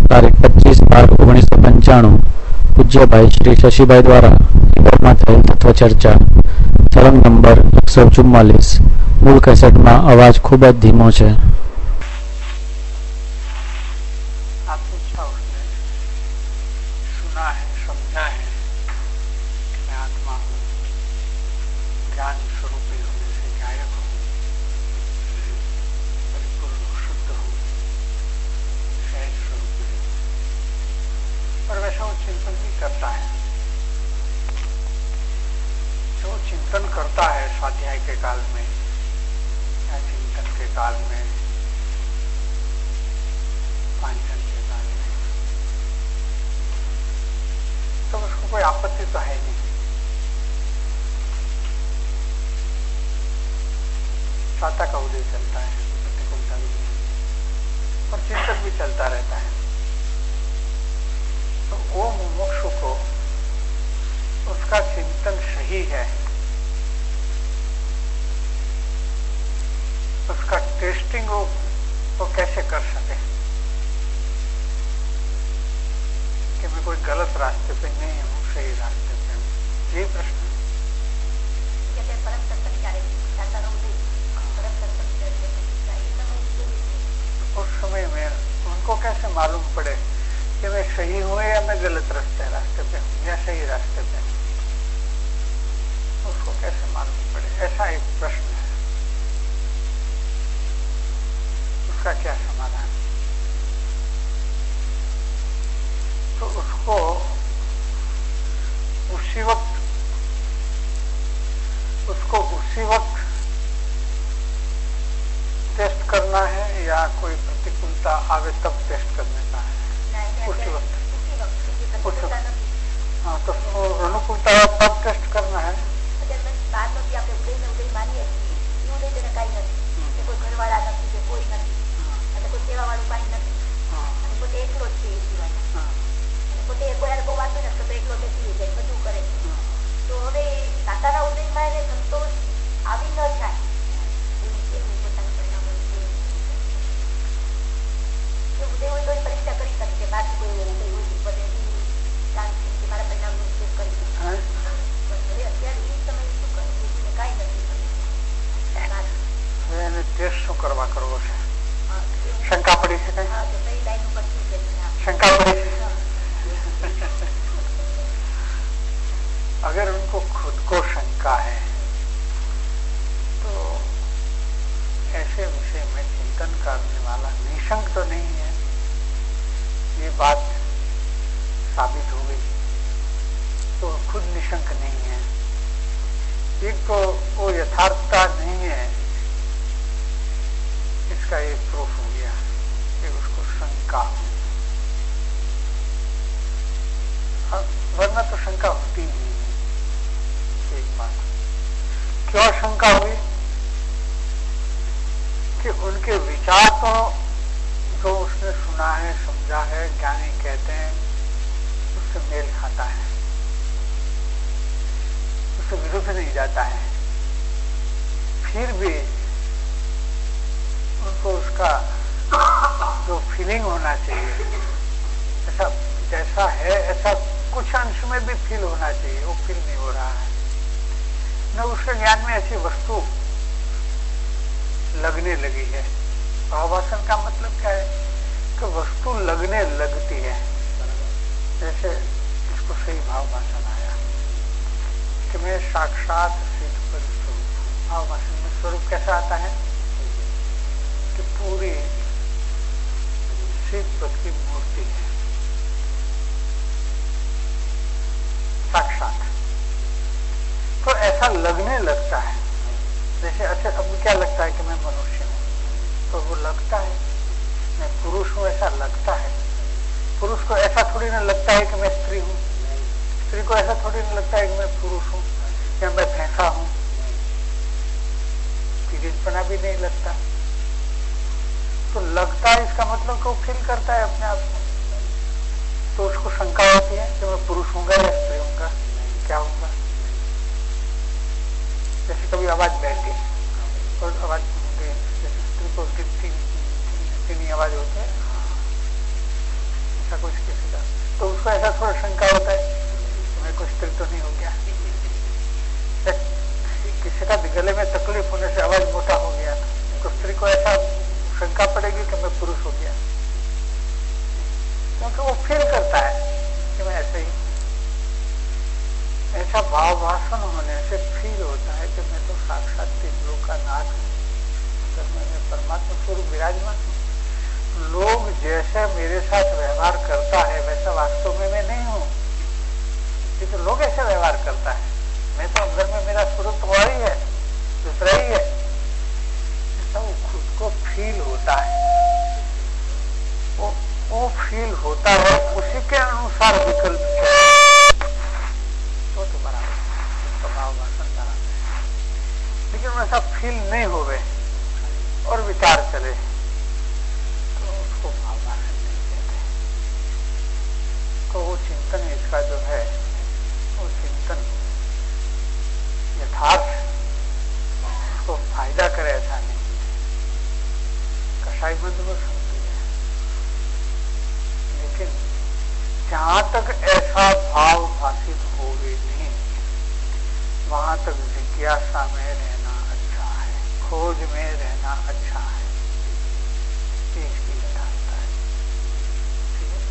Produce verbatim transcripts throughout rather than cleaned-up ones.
तारीख पच्चीस बार उन्नीस सौ पंचाणु पूज्य भाई श्री शशिभाई द्वारा थયેલ तत्व चर्चा तरंग नंबर एक सौ चुम्मालीस मूल कैसेट में अवाज खूब ज धीमो है। कोई आपत्ति तो है नहीं। साता का उदय चलता है, प्रतिकूलता भी और चिंतन भी चलता रहता है। तो वो मुमुक्षु को उसका चिंतन सही है, उसका टेस्टिंग वो, वो कैसे कर सके कि मैं कोई गलत रास्ते पे नहीं हूँ, सही रास्ते पे हूँ। यही प्रश्न उस समय में उनको कैसे मालूम पड़े कि मैं सही हूँ या मैं गलत रास्ते रास्ते पे हूँ या सही रास्ते पे हूँ, उसको कैसे मालूम पड़े? ऐसा एक प्रश्न है, उसका क्या समाधान? तो उसको उसी वक्त उसको उसी वक्त टेस्ट करना है या कोई प्रतिकूलता आवे तब टेस्ट करने का है? उसी वक्त उसी वक्त हाँ, तो अनुकूलता तब टेस्ट करना है। टेस्ट शू करवा करવો છે? शंका पड़ी છે? कहीं शंका पड़ी છે? अगर उनको खुद को शंका है तो ऐसे विषय में चिंतन करने वाला निशंक तो नहीं है, ये बात साबित हो गई। तो खुद निशंक नहीं है, एक तो वो यथार्थता नहीं है, इसका एक प्रूफ हो गया कि उसको शंका, वरना तो शंका होती नहीं है। एक बात क्यों शंका हुई कि उनके विचार तो जो उसने सुना है, समझा है, ज्ञानी कहते हैं, उससे मेल खाता है, उससे विरुद्ध नहीं जाता है। फिर भी उनको उसका जो फीलिंग होना चाहिए, ऐसा जैसा है ऐसा कुछ अंश में भी फील होना चाहिए, वो फील नहीं हो रहा है। न उसके ज्ञान में ऐसी वस्तु लगने लगी है। भावासन का मतलब क्या है कि वस्तु लगने लगती है। जैसे इसको सही भावासन आया कि मैं साक्षात सिद्ध पर स्वरूप। भावासन में स्वरूप कैसा आता है कि पूरी सिद्ध पद की मूर्ति है, साक्षात। तो ऐसा लगने लगता है, जैसे अच्छा अब क्या लगता है कि मैं मनुष्य हूँ, तो वो लगता है मैं पुरुष हूँ, ऐसा लगता है। पुरुष को ऐसा थोड़ी ना लगता है कि मैं स्त्री हूँ, स्त्री को ऐसा थोड़ी ना लगता है कि मैं पुरुष हूँ या मैं भैंसा हूँ, जिसपना भी नहीं लगता। तो लगता है इसका मतलब को फील करता है अपने आप को, तो उसको शंका होती है कि मैं पुरुष हूँगा या स्त्री हूँगा, क्या हूँगा। जैसे कभी आवाज बैठ गई और आवाज गई, जैसे स्त्री को तीन तीन आवाज होते हैं, कुछ किसी का, तो उसको ऐसा थोड़ा शंका होता है कि मैं कुछ स्त्री तो नहीं हो गया, किसी का गले में तकलीफ होने से आवाज मोटा हो गया, तो स्त्री को ऐसा शंका पड़ेगी कि मैं पुरुष हो गया, क्योंकि वो फील करता है कि मैं ऐसे ही। ऐसा भाव भाषण होने से फील होता है कि मैं तो साक्षात तीन लोक का नाथ हूँ, अगर मैं परमात्मा स्वरूप विराजमान हूँ। लोग जैसे मेरे साथ व्यवहार करता है वैसा वास्तव में मैं नहीं हूँ, ये तो लोग ऐसे व्यवहार करता है, मैं तो अंदर में मेरा स्वरूप तो और ही है, दूसरा ही है, ऐसा वो खुद को फील होता है। वो वो फील होता है, उसी के अनुसार विकल्प तो तो बराबर स्वभाव भाषण कराते हैं, लेकिन वैसा फील नहीं होवे और विचार चले तो उसको भाव भाषण नहीं कहते। तो वो चिंतन इसका जो है वो चिंतन यथार्थ उसको फायदा करे ऐसा नहीं, कसाई बंद को समझती है। लेकिन जहां तक ऐसा भाव भाषित हो भी नहीं, वहां तक जिज्ञासा में रहना अच्छा है, खोज में रहना अच्छा है, ये इसकी यथार्थता है। ठीक है,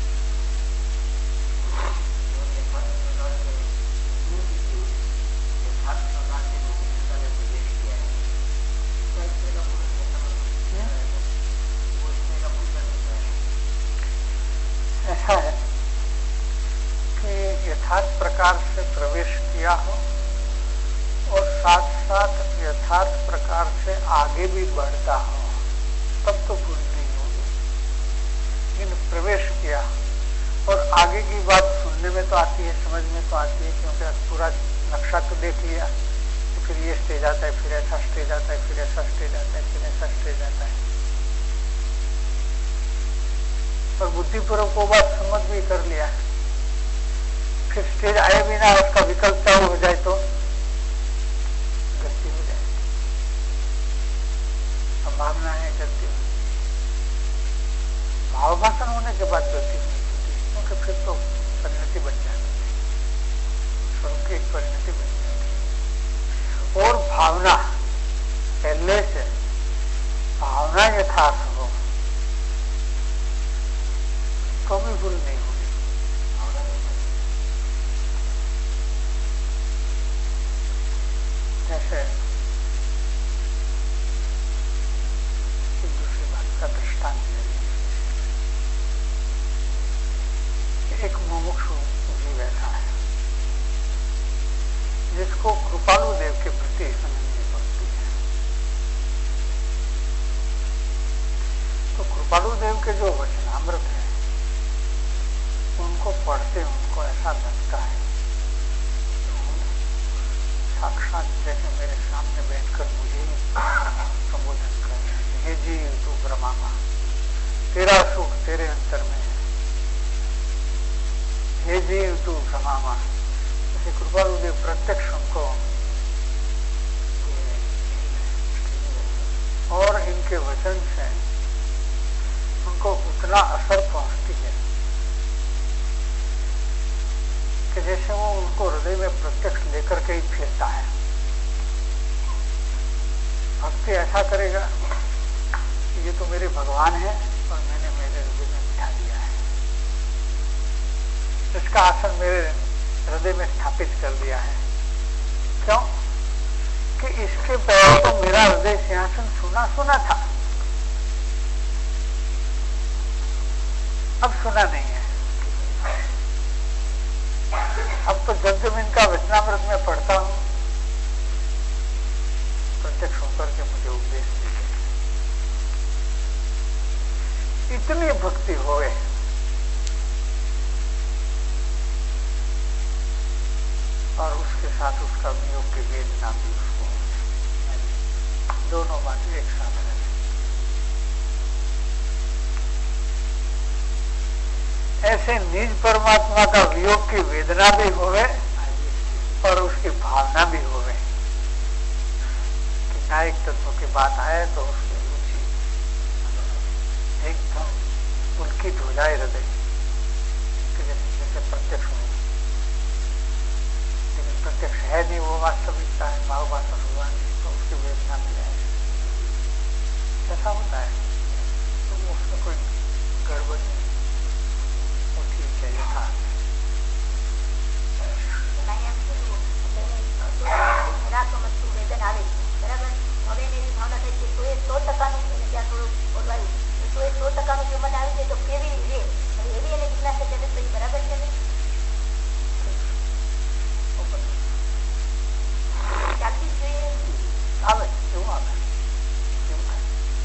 ऐसा है कि यथार्थ प्रकार से प्रवेश किया हो और साथ साथ यथार्थ प्रकार से आगे भी बढ़ता हो, तब तो भूल नहीं होगी। लेकिन प्रवेश किया और आगे की बात सुनने में तो आती है, समझ में तो आती है, क्योंकि पूरा नक्शा तो देख लिया, तो फिर ये स्टेज आता है, फिर ऐसा स्टेज आता है, फिर ऐसा स्टेज आता है, फिर ऐसा स्टेज आता है, और बुद्धिपूर्वक वो बात समझ भी कर लिया, फिर स्टेज आए भी ना, उसका विकल्प चालू हो जाए तो गलती हो जाए, संभावना है गलती हो। भाव भाषण होने के बाद गलती नहीं होती, क्योंकि फिर तो परिणति बन जाती है, स्वरूप की एक परिणति बन जाती है। और भावना पहले से भावना यथार्थ हो तो भी भूल नहीं होगी। जैसे एक दूसरी बात का दृष्टांत ले लीजिए, एक मुमुक्षु जीव ऐसा है जिसको कृपालु देव के प्रति अनन्य भक्ति है। तो कृपालु देव के जो वचनामृत है उनको पढ़ते उनको ऐसा लगता है साक्षात जैसे मेरे सामने बैठकर मुझे संबोधन कर रहे हैं, हे जीव तू ब्रह्मा, तेरा सुख तेरे अंतर में है, हे जीव तू ब्रह्मा। जैसे कृपालु देव प्रत्यक्ष उनको और इनके वचन से उनको उतना असर पहुंचती है कि जैसे वो उनको हृदय में प्रत्यक्ष लेकर के ही फिरता है। भक्ति ऐसा करेगा कि ये तो मेरे भगवान है और मैंने मेरे हृदय में बिठा दिया है, इसका आसन मेरे हृदय में स्थापित कर दिया है। क्यों कि इसके पहले तो मेरा हृदय सिंहासन सुना सुना था, अब सुना नहीं है। अब तो जब जब इनका वचनामृत में पढ़ता हूं प्रत्यक्ष होकर के मुझे उपदेश देते हैं। इतनी भक्ति होवे और उसके साथ उसका वियोग की वेदना भी उसको, दोनों बातें एक साथ रहती। ऐसे निज परमात्मा का वियोग की वेदना भी होवे और उसकी भावना भी होवे कि न्यायिक तत्व की बात आए तो उसकी रुचि एकदम पुलकित हो जाए हृदय। से प्रत्यक्ष हो, लेकिन प्रत्यक्ष है नहीं, वो वास्तविकता है, भाव वास्तव हुआ नहीं, तो उसकी वेदना भी है। ऐसा होता है, तो उसमें कोई गड़बड़ नहीं, वो ठीक है, यथार्थ है। વેદન આવે બરાબર, હવે એની ભાવના થઈ છે તો એ સો ટકાનું ત્યાં થોડું બોલવાયું તો એ સો ટકાનું જે મને આવી જાય તો કેવી રે એવી એને જિજ્ઞાસા છે તો એ બરાબર છે ને ચાલવી જ જોઈએ આવે એવું આવે એવું થાય.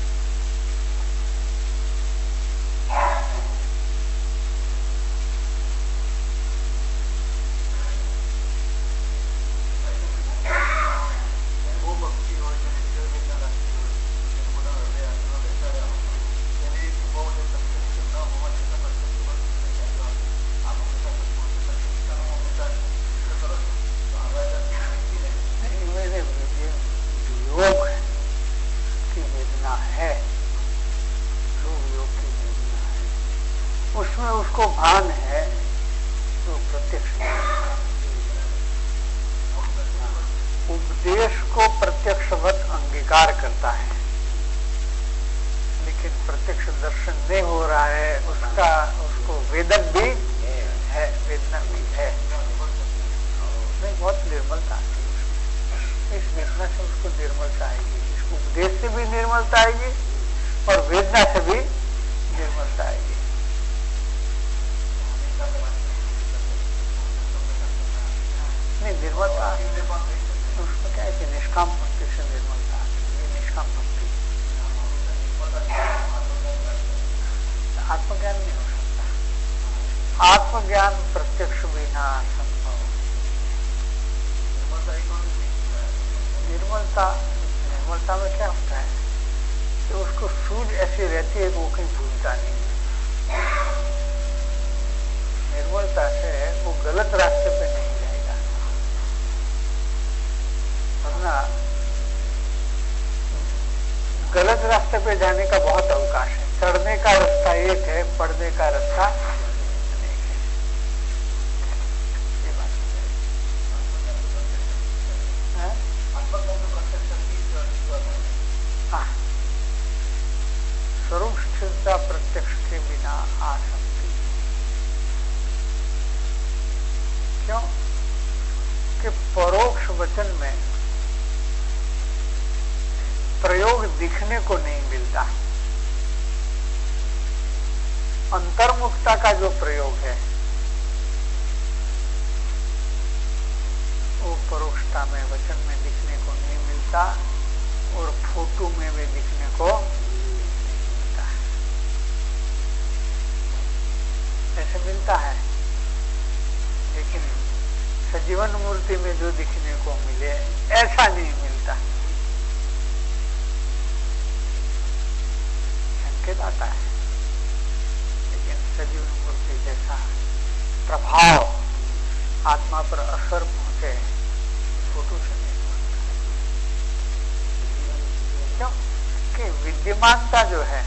विद्यमानता जो है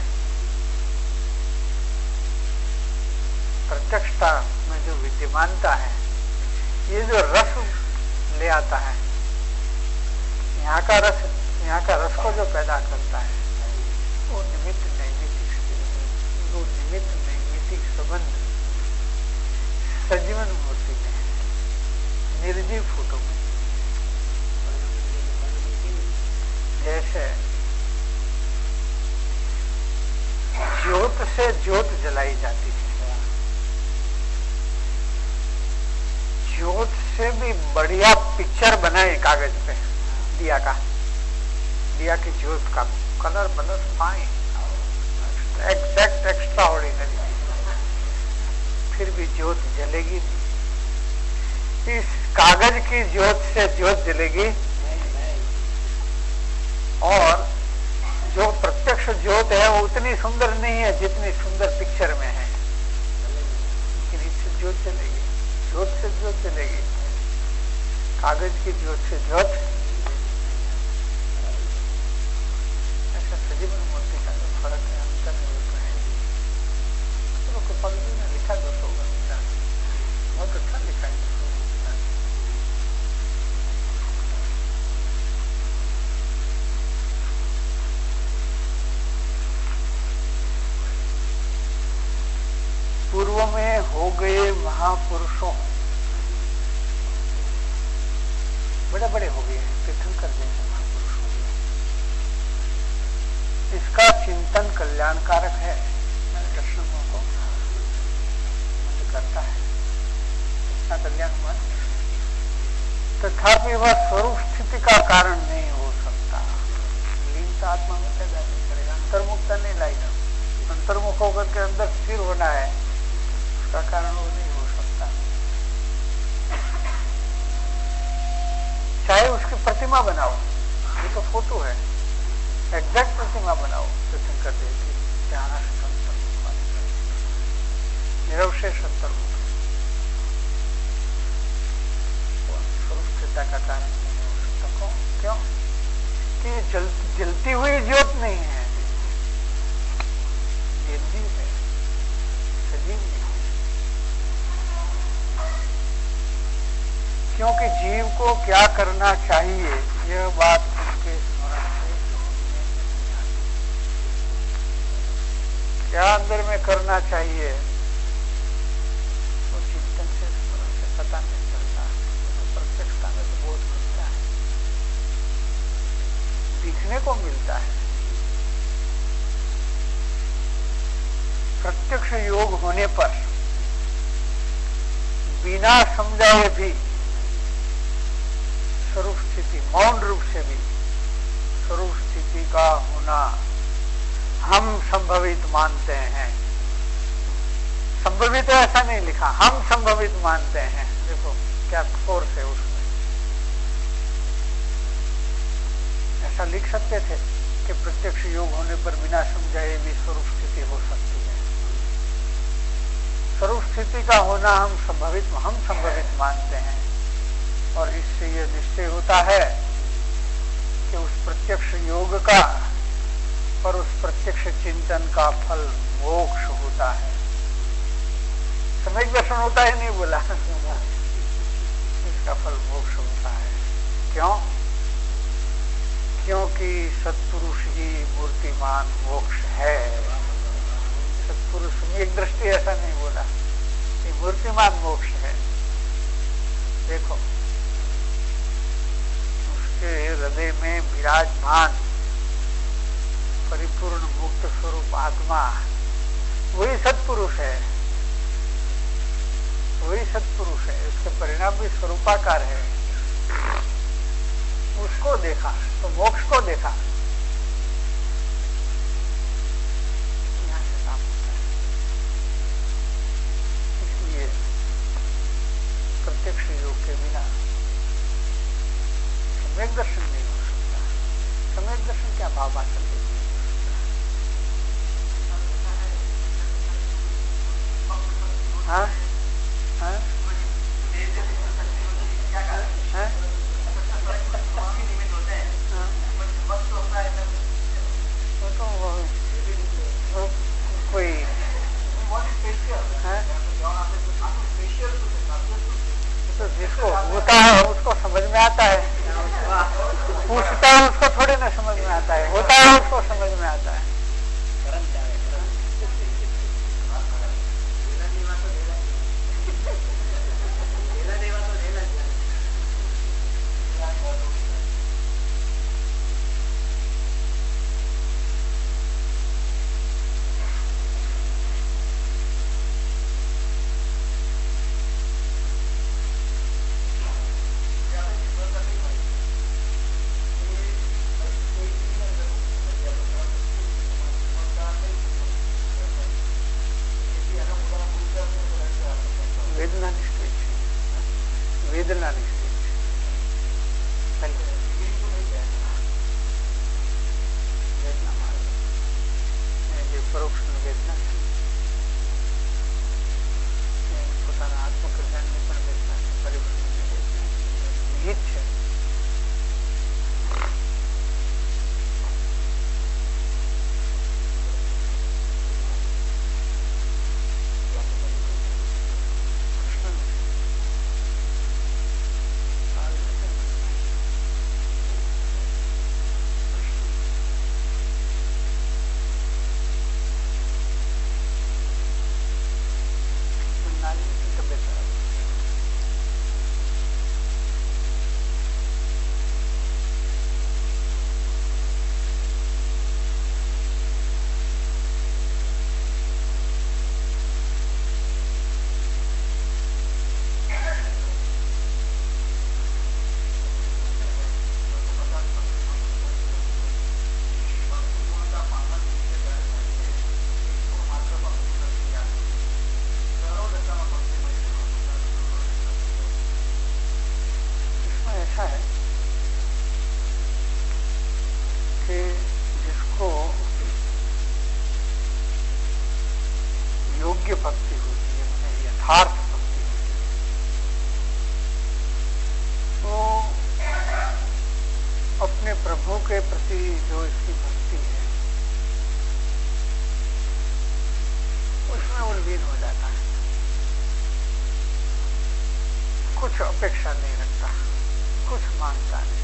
प्रत्यक्षता में जो विद्यमानता है, ये जो रस ले आता है, यहाँ का रस यहाँ का रस को जो पैदा करता है, वो निमित्त नैमित्तिक वो निमित्त नैमित्तिक संबंध सजीवन मूर्ति में है, निर्जीव फोटो में। जैसे ज्योत से ज्योत जलाई जाती है, ज्योत से भी बढ़िया पिक्चर बनाए कागज पे दिया का, दिया की ज्योत का colour blur fine, exact extraordinary, फिर भी ज्योत जलेगी नहीं। इस कागज की ज्योत से ज्योत जलेगी, और जो प्रत्यक्ष ज्योत है वो उतनी सुंदर नहीं है जितनी सुंदर पिक्चर में है, लेकिन इससे ज्योत चलेगी, ज्योत से ज्योत चलेगी, कागज की ज्योत से ज्योत। ऐसा सजीवन मूर्ति का जो फर्क है, अंतर है, वो है। तो पंक्ति में लिखा दो सौ पूर्व में हो गए महापुरुषों, बड़े बड़े हो गए हैं, तीर्थंकर जैसे महापुरुषों, इसका चिंतन कल्याणकारक है। मैंने दर्शनों को करता है, इतना कल्याण हुआ, तथापि वह स्वरूप स्थिति का कारण नहीं हो सकता। लीनता आत्मा में पैदा नहीं करेगा, अंतर्मुखता नहीं लाएगा। अंतर्मुख होकर के अंदर स्थिर होना है, उसका कारण वो नहीं हो सकता। चाहे उसकी प्रतिमा बनाओ, ये तो फोटो है, एग्जैक्ट प्रतिमा बनाओ, तीर्थंकर देती ध्यान निरवशेष अंतर्मुख, स्वरूप स्थिरता का कारण नहीं हो सकता। क्यों? कि ये जल, जलती हुई ज्योत नहीं है, निर्जीव है, सजीव नहीं है। क्योंकि जीव को क्या करना चाहिए, यह बात उसके स्मरण से क्या अंदर में करना चाहिए, तो चिंतन से स्मरण से पता नहीं चलता। तो प्रत्यक्षता में तो बोध मिलता है, दिखने को मिलता है। प्रत्यक्ष योग होने पर बिना समझाए भी स्वरूप स्थिति, मौन रूप से भी स्वरूप स्थिति का होना हम संभवित मानते हैं। संभवित ऐसा नहीं लिखा, हम संभवित मानते हैं। देखो क्या फोर्स है उसमें। ऐसा लिख सकते थे कि प्रत्यक्ष योग होने पर बिना समझाए भी स्वरूप स्थिति हो सकती है। स्वरूप स्थिति का होना हम संभवित हम संभवित मानते हैं, और इससे यह निश्चय होता है कि उस प्रत्यक्ष योग का और उस प्रत्यक्ष चिंतन का फल मोक्ष होता है। सम्यक दर्शन होता है, नहीं बोला, इसका फल मोक्ष होता है। क्यों? क्योंकि सत्पुरुष ही मूर्तिमान मोक्ष है। सत्पुरुष एक दृष्टि ऐसा नहीं बोला, ये मूर्तिमान मोक्ष है। देखो उसके हृदय में विराजमान परिपूर्ण मुक्त स्वरूप आत्मा, वही सत्पुरुष है, वही सत्पुरुष है। उसके परिणाम भी स्वरूपाकार है। उसको देखा तो मोक्ष को देखा। यहां से काम होता है। इसलिए प्रत्यक्ष योग के बिना सम्यक दर्शन नहीं हो सकता। सम्यक दर्शन क्या भाव बात करते हैं? हाँ हाँ हाँ कोई तो जिसको होता है उसको समझ में आता है, पूछता है उसको थोड़ी ना समझ में आता है, होता है उसको समझ में आता है। यथार्थ भक्ति। तो अपने प्रभु के प्रति जो इसकी भक्ति है उसमें उल्लीन हो जाता है, कुछ अपेक्षा नहीं रखता, कुछ मांगता नहीं।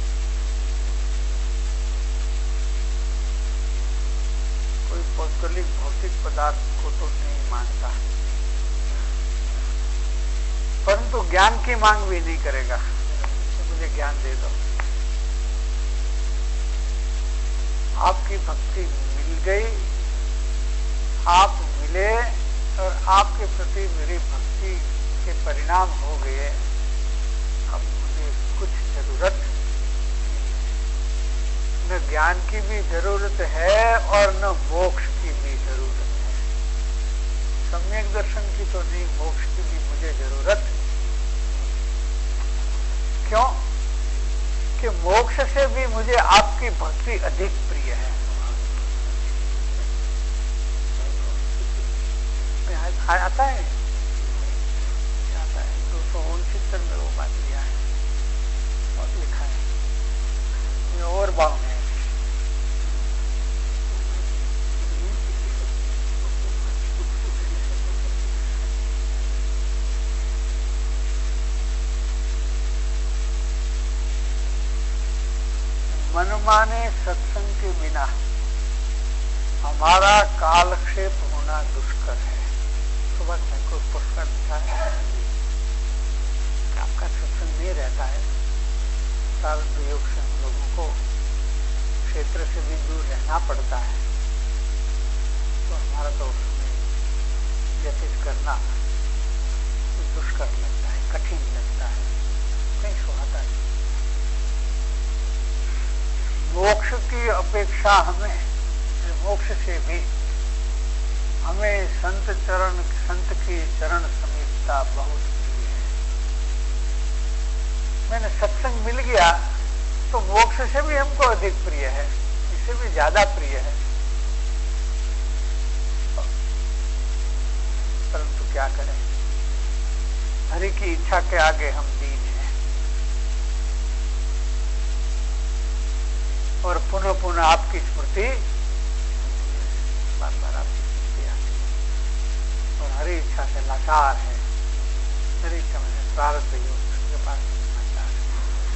कोई पौद्गलिक भौतिक पदार्थ को तो नहीं मांगता, परंतु ज्ञान की मांग भी नहीं करेगा तो मुझे ज्ञान दे दो। आपकी भक्ति मिल गई, आप मिले और आपके प्रति मेरी भक्ति के परिणाम हो गए, अब मुझे कुछ जरूरत न ज्ञान की भी जरूरत है और न मोक्ष की भी जरूरत है। सम्यक दर्शन की तो नहीं, मोक्ष की भी मुझे जरूरत। क्यों? कि मोक्ष से भी मुझे आपकी भक्ति अधिक प्रिय है। आता है आता है दो सौ उनसत्तर में वो बात लिया है और लिखा है, ये और बाउंड है। मनमाने सत्संग के बिना हमारा कालक्षेप होना दुष्कर है। सुबह में कोई पुस्तक लिखा है, आपका सत्संग नहीं रहता है, प्रारब्ध योग से हम लोगों को क्षेत्र से भी दूर रहना पड़ता है, तो हमारा तो उसमें व्यतीत करना दुष्कर लगता है, कठिन लगता है, कहीं सुहाता है। मोक्ष की अपेक्षा हमें, मोक्ष से भी हमें संत चरण संत की चरण समीपता बहुत प्रिय है। मैंने सत्संग मिल गया तो मोक्ष से भी हमको अधिक प्रिय है, इससे भी ज्यादा प्रिय है। परंतु क्या करें, हरि की इच्छा के आगे हम दीन हैं और पुनः पुनः आपकी स्मृति, बार बार आपकी स्मृति आती है और हरि इच्छा से लाचार है। हरि इच्छा में प्रारब्ध योग के पास लाचार है,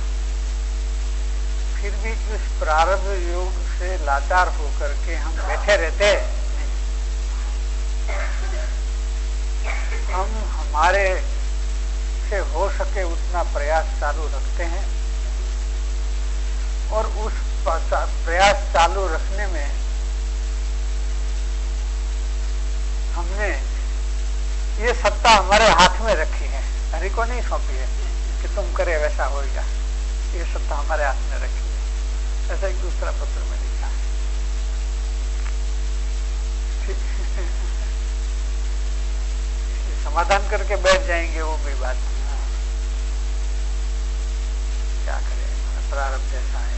फिर भी इस प्रारब्ध योग से लाचार होकर के हम बैठे रहते नहीं। हम हमारे से हो सके उतना प्रयास चालू रखते हैं और उस प्रयास चालू रखने में हमने ये सत्ता हमारे हाथ में रखी है, हरि को नहीं सौंपी है कि तुम करे वैसा होगा। ये सत्ता हमारे हाथ में रखी है। ऐसा एक दूसरा पत्र में लिखा है। समाधान करके बैठ जाएंगे वो भी बात नहीं। क्या करें, प्रारब्ध ऐसा है,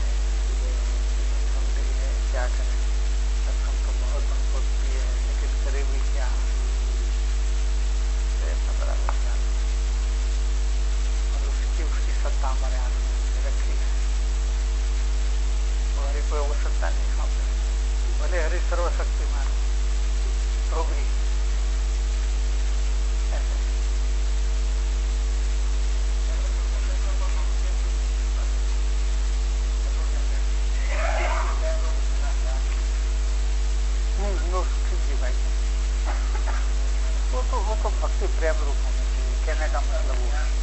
है क्या करें। सत्संग तो बहुत हमको प्रिय है, लेकिन करे भी क्या, और उसकी उसकी सत्ता हमारे हाथ में रखी है। और हरि को वो सत्ता नहीं सौंपे, भले हरि सर्वशक्तिमान तो भी प्रेम रूप होना चाहिए। कहने का मतलब वो है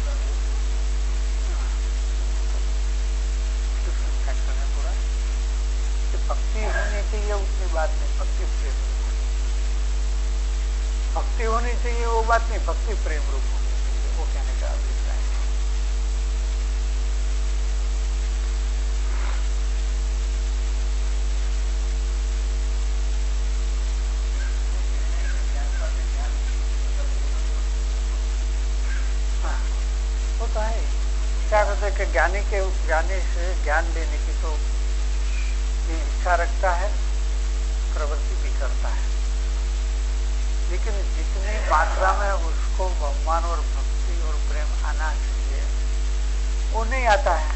पूरा कि भक्ति होनी चाहिए उतनी बात नहीं, भक्ति प्रेम रूप होनी चाहिए। भक्ति होनी चाहिए वो बात नहीं, भक्ति प्रेम रूप होनी चाहिए, वो कहने का अभिप्राय है। क्या कहते हैं कि ज्ञानी के ज्ञानी से ज्ञान लेने की तो इच्छा रखता है, प्रवृत्ति भी करता है, लेकिन जितनी मात्रा में उस ज्ञान और भक्ति और प्रेम आना चाहिए, वो नहीं आता है।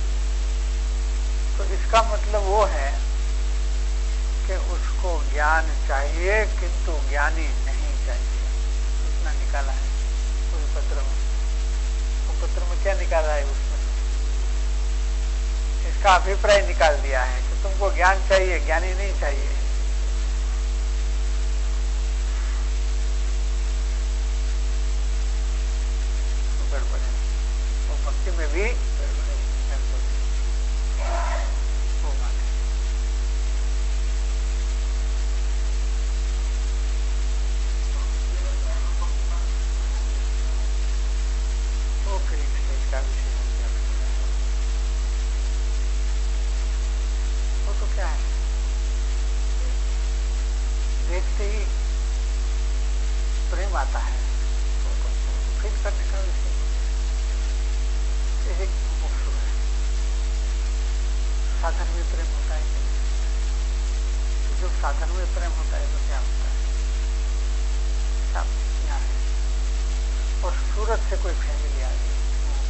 तो इसका मतलब वो है कि उसको ज्ञान चाहिए किंतु ज्ञानी नहीं चाहिए। उतना निकाला है उस पत्र में। वो पत्र में क्या निकाला है उसमें? इसका अभिप्राय निकाल दिया है कि तुमको ज्ञान चाहिए, ज्ञानी नहीं चाहिए। तो गड़बड़ है, वो भक्ति में भी गड़बड़ है। वो बात है। वो फिर एक स्टेज का विषय हो गया। वो तो क्या है, देखते ही प्रेम आता है, तो, तो, तो फिर करने का विषय एक मुमुक्षु है। साधन में प्रेम होता है कि नहीं? तो जब साधन में प्रेम होता है तो क्या होता है? सब यहाँ है और सूरत से कोई फैमिली आ गई,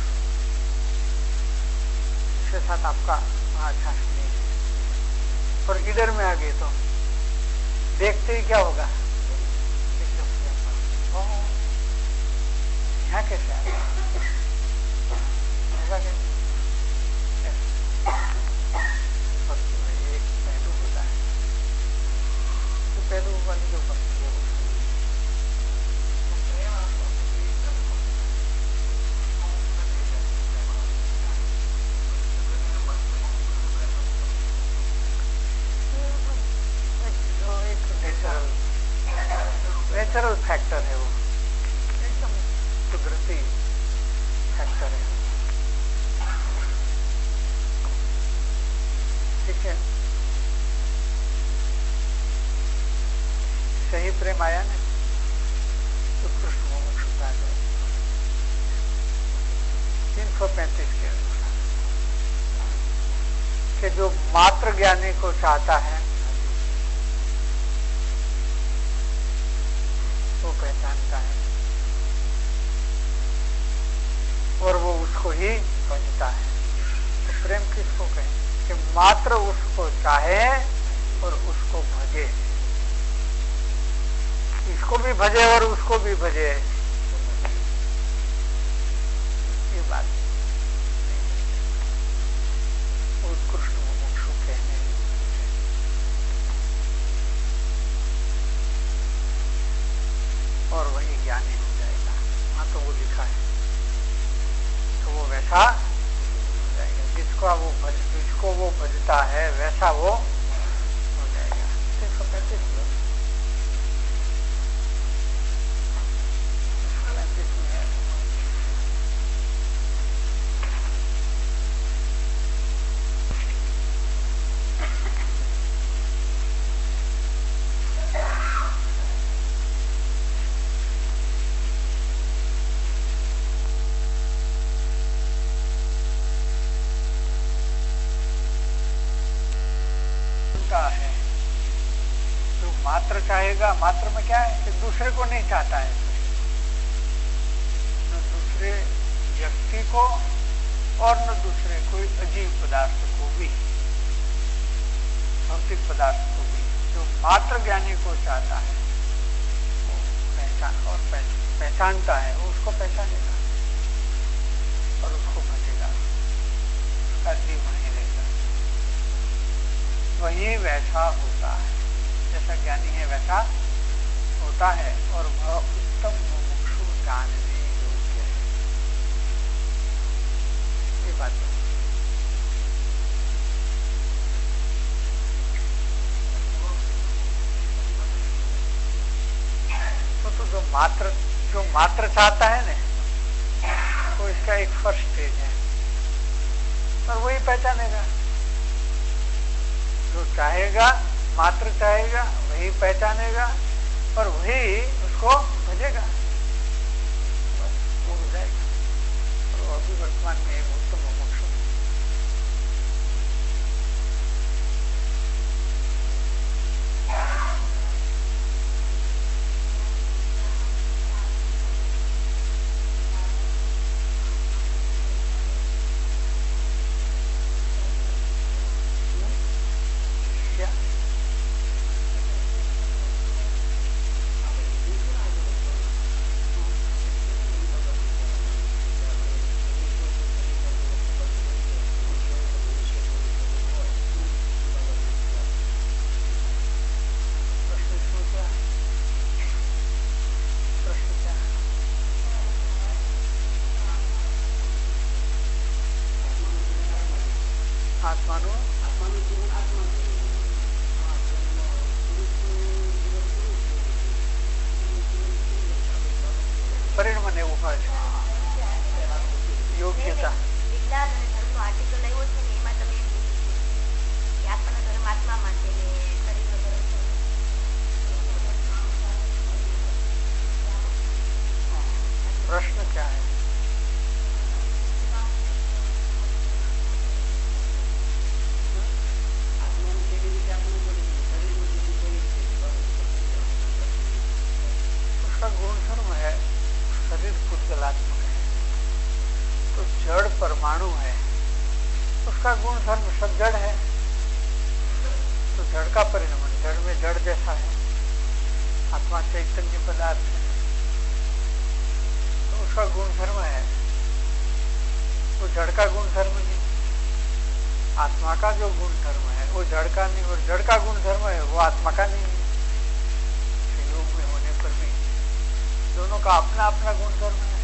इसके साथ आपका अच्छा नहीं है, और इधर में आ गए तो देखते ही क्या होगा? यहाँ कैसे आ गया? होगा क्या? एक पहलू होता है, तो पहलू वाली जो भक्ति है वो नेचुरल फैक्टर है, वो एकदम कुदरती फैक्टर है। ठीक है, सही प्रेम आया ना तो कृष्ण मोक्ष आ जाए। तीन सौ पैंतीस के अनुसार कि जो मात्र ज्ञानी को चाहता है वो पहचानता है और वो उसको ही भजता है। तो प्रेम किसको कहें? कि मात्र उसको चाहे और उसको भजे, इसको भी भजे और उसको भी भजे, ये बात उत्कृष्ट मुमुक्षु कहने। और वही ज्ञानी हो जाएगा। हाँ तो वो लिखा है, तो वो वैसा हो जाएगा जिसको वो भज जिसको वो भजता है, वैसा वो हो जाएगा। तीन सौ पैंतीस में है। है तो मात्र चाहेगा, मात्र में क्या है कि दूसरे को नहीं चाहता है, न दूसरे व्यक्ति को और न दूसरे कोई अजीब पदार्थ को भी, भौतिक पदार्थ को भी। जो मात्र ज्ञानी को चाहता है वो पहचान और पहचानता है, वो उसको पहचानेगा और उसको भजेगा, उसका जीव नहीं रहेगा। वही वैसा होता है, जैसा ज्ञानी है वैसा होता है, और वह उत्तम मुमुक्षु जानने योग्य है। ये बात है। तो, तो जो मात्र जो मात्र चाहता है ना, तो इसका एक फर्स्ट स्टेज है, और वही पहचानेगा। जो चाहेगा, मात्र चाहेगा, वही पहचानेगा और वही उसको भजेगा, बस वो हो जाएगा। और वो अभी वर्तमान में एक उत्तम मोक्ष। આત્માનું આત્માનું જીવન આત્મા પરિણામ એવું હોય છે યોગ્યતા. વિજ્ઞાન અને ધર્મનો આર્ટિકલ આવ્યો છે ને એમાં તમે એમ કીધું છે કે આત્માનો ધર્મ આત્મા માટે ને શરીરનો ધર્મ प्रश्न क्या है? उसका गुण धर्म है, शरीर पुद्गलात्मक है, तो जड़ परमाणु है, उसका गुण धर्म सब जड़ है, तो जड़ का परिणाम जड़ में जड़ जैसा है, आत्मा चैतन्य पदार्थ है, उसका गुण धर्म है, वो जड़ का गुण धर्म नहीं, आत्मा का जो गुण धर्म है वो जड़ का नहीं, और जड़ का गुण धर्म है वो आत्मा का नहीं है। संयोग में होने पर भी दोनों का अपना अपना गुण धर्म है।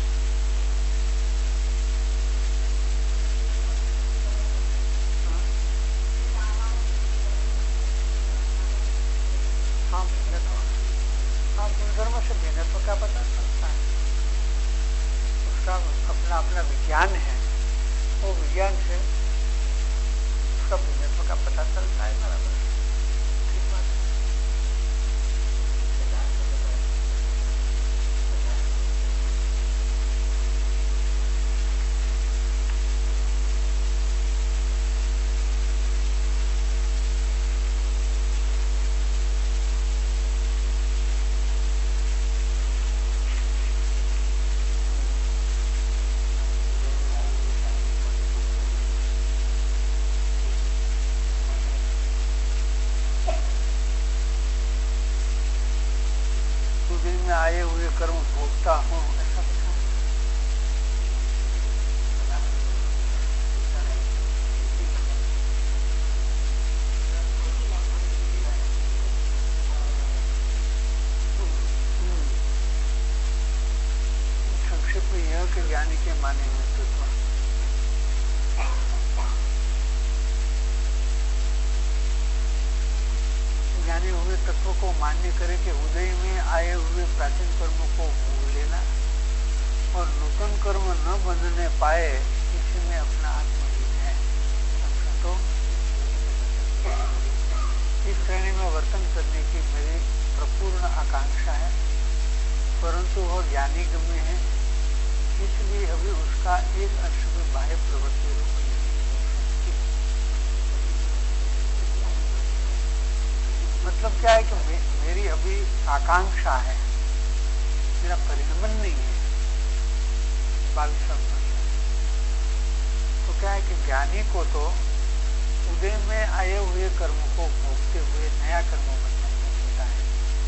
हाँ हाँ गुण धर्म से भिन्नत्व का पता चलता है, उसका अपना अपना विज्ञान है, वो विज्ञान से उसका भिन्नत्व का पता चलता है। बराबर ठीक बात है। आए हुए कर्म भोगता हूँ ऐसा लिखा है। संक्षेप में यह कि ज्ञानी के माने हुए तत्व ज्ञानी हुए तत्व को मान्य करे कि उदय में आए हुए प्राचीन कर्मों को भोग लेना और नूतन कर्म न बंधने पाए, इसी में अपना आत्महीन है। तो इस श्रेणी में वर्तन करने की मेरी प्रपूर्ण आकांक्षा है, परंतु वह ज्ञानी गम्य है, इसलिए अभी उसका एक अंश में बाह्य प्रवृत्ति रूप मतलब क्या है कि मे, मेरी अभी आकांक्षा है, मेरा परिणमन नहीं है बाईस तो क्या है कि ज्ञानी को तो उदय में आए हुए कर्म को भोगते हुए नया कर्म बनना होता है।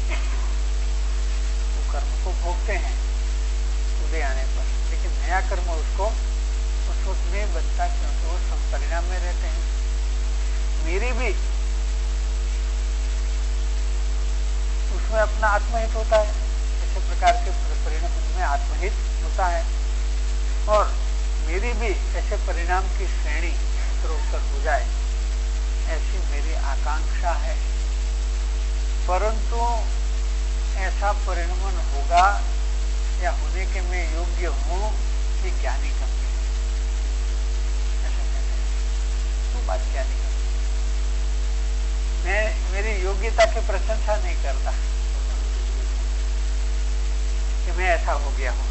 वो कर्म को भोगते हैं उदय आने पर, लेकिन नया कर्म उसको उस वक्त नहीं बनता क्योंकि वो सब परिणाम में रहते हैं। मेरी भी उसमें अपना आत्महित होता है, ऐसे प्रकार के परिणाम में आत्महित होता है, और मेरी भी ऐसे परिणाम की श्रेणी उत्तरोत्तर हो जाए ऐसी मेरी आकांक्षा है, परंतु ऐसा परिणमन होगा या होने के मैं योग्य हूँ कि ज्ञानी करते हैं, ऐसा कहते हैं। तो बात ज्ञानी करते, मैं मेरी योग्यता की प्रशंसा नहीं करता कि मैं ऐसा हो गया हूँ,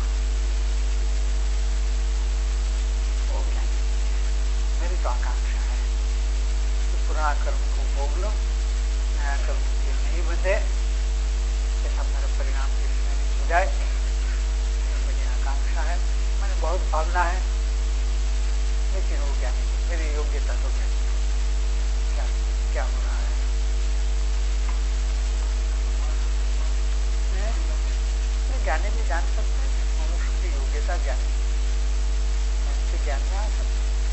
मेरी तो आकांक्षा है कि पुराना कर्म को भोग लो, नया कर्म के नहीं बंधे, ऐसा मेरे परिणाम की श्रेणी हो जाए, मेरी आकांक्षा है, मैंने बहुत भावना है, लेकिन वो क्या नहीं, मेरी योग्यता तो क्या क्या क्या हो रहा है। ज्ञानी भी जान सकते हैं, मनुष्य की योग्यता ज्ञानी से ज्ञान में आ सकते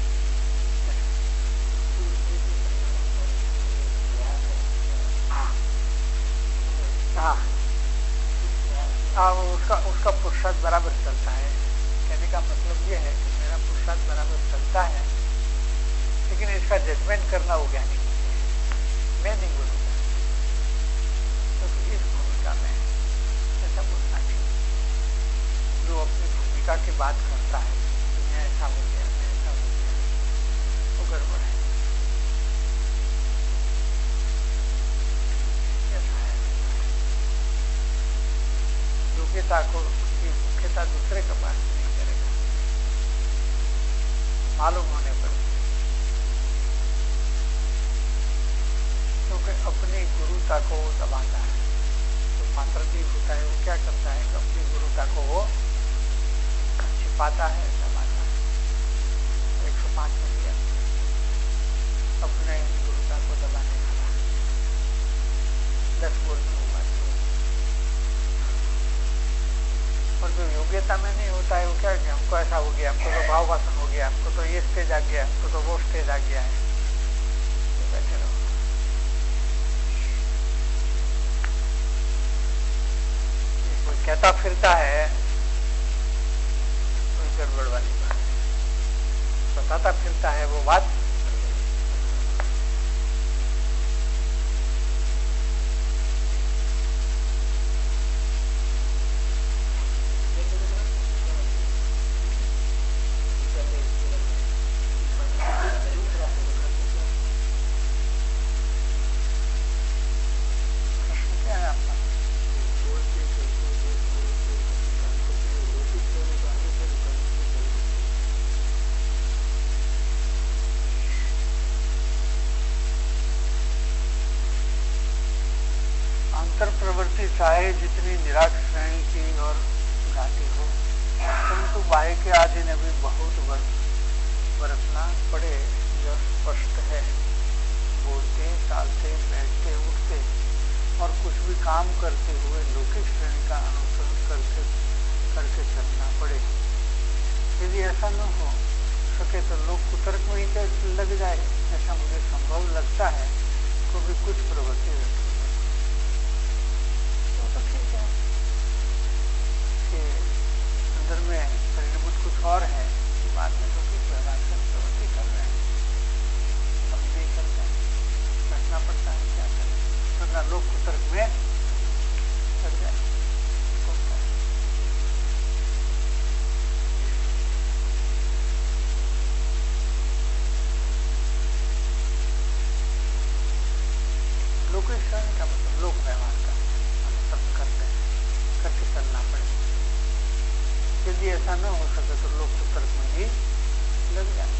हाँ हाँ उसका उसका पुरुषार्थ बराबर चलता है। कहने का मतलब ये है कि मेरा पुरुषार्थ बराबर चलता है, लेकिन इसका जजमेंट करना वो ज्ञानी नहीं है। मैं नहीं बोलूंगा, तो इस भूमिका में ऐसा बोलना नहीं। जो अपनी भूमिका की बात करता है, मैं ऐसा हो गया, मैं ऐसा हो गया, वो गड़बड़ है। योग्यता को उसकी मुख्यता दूसरे के पास नहीं करेगा, मालूम होने पर। क्योंकि अपनी गुरुता को वो दबाता है। तो पात्रजी होता है, वो क्या करता है कि अपनी गुरुता को वो छिपाता है, दबाता है। एक सौ पांच में दिया अपने गुरुता को दबाने वाला, दस बोल में हुआ। और जो योग्यता में नहीं होता है, वो क्या कि हमको ऐसा हो गया, हमको तो भाव वासन हो गया, हमको तो ये स्टेज आ गया, हमको तो वो स्टेज आ गया है, तो बैठे रहो। ये कोई कहता फिरता है, कोई गड़बड़ वाली बात है। बताता फिरता है वो बात, प्रवृत्ति चाहे जितनी निराक्ष श्रेणी की और घाटी हो, परंतु बाह्य के आधीन अभी बहुत बरतना पड़े। यह स्पष्ट है। बोलते, चालते, बैठते, उठते और कुछ भी काम करते हुए लौकिक श्रेणी का अनुसरण करके करके चलना पड़े। यदि ऐसा न हो सके तो लोग कुतर्क में ही लग जाए, ऐसा मुझे संभव लगता है। तो भी कुछ प्रवृत्ति रखी तो ठीक है कि अंदर में परिणमूत कुछ और है, बाद में तो कुछ व्यवहार से प्रवृत्ति कर रहे हैं, हम नहीं करते हैं, बैठना पड़ता है, क्या करें, वरना लोग कुतर्क में लग जाए। लौकिक श्रेणी का मतलब लोक व्यवहार का अनुसरण करते हैं, करके चलना पड़े। यदि ऐसा न हो सके तो लोग कुतर्क में ही लग जाए।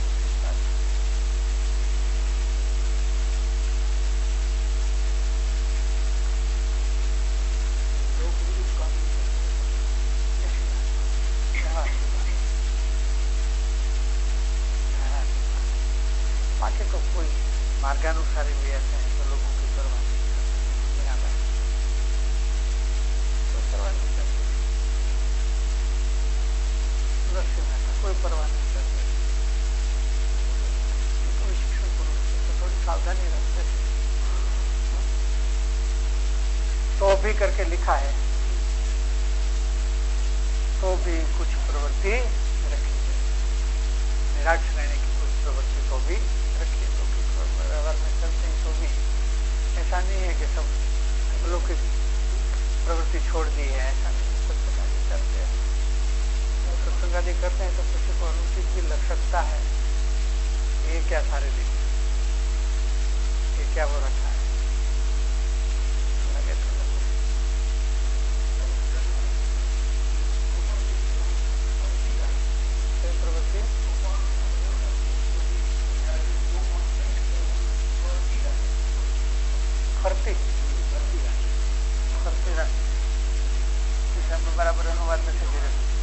बाकी तो कोई मार्गानुसारी भी ऐसे हैं जो लोगों की परवाह नहीं करते, बिना बात कोई परवाह नहीं करते, कोई परवाह नहीं करते। कोई शिक्षण पुरुष तो थोड़ी सावधानी रखते थे, तो भी करके लिखा है, तो भी कुछ प्रवृत्ति रखी है, निराक्ष रहने की कुछ प्रवृत्ति तो भी रखी है। व्यवहार में चलते हैं तो भी ऐसा नहीं है कि सब लौकिक प्रवृत्ति छोड़ दी है, ऐसा नहीं। सत्संग आदि करते हैं, सत्संग आदि करते हैं तो किसी को अनुचित भी लग सकता है, ये क्या सारे दिन, ये क्या वो रखा है, लगे तो लगे। प्रवृत्ति फरती फरती रंग बराबर अनुवाद में से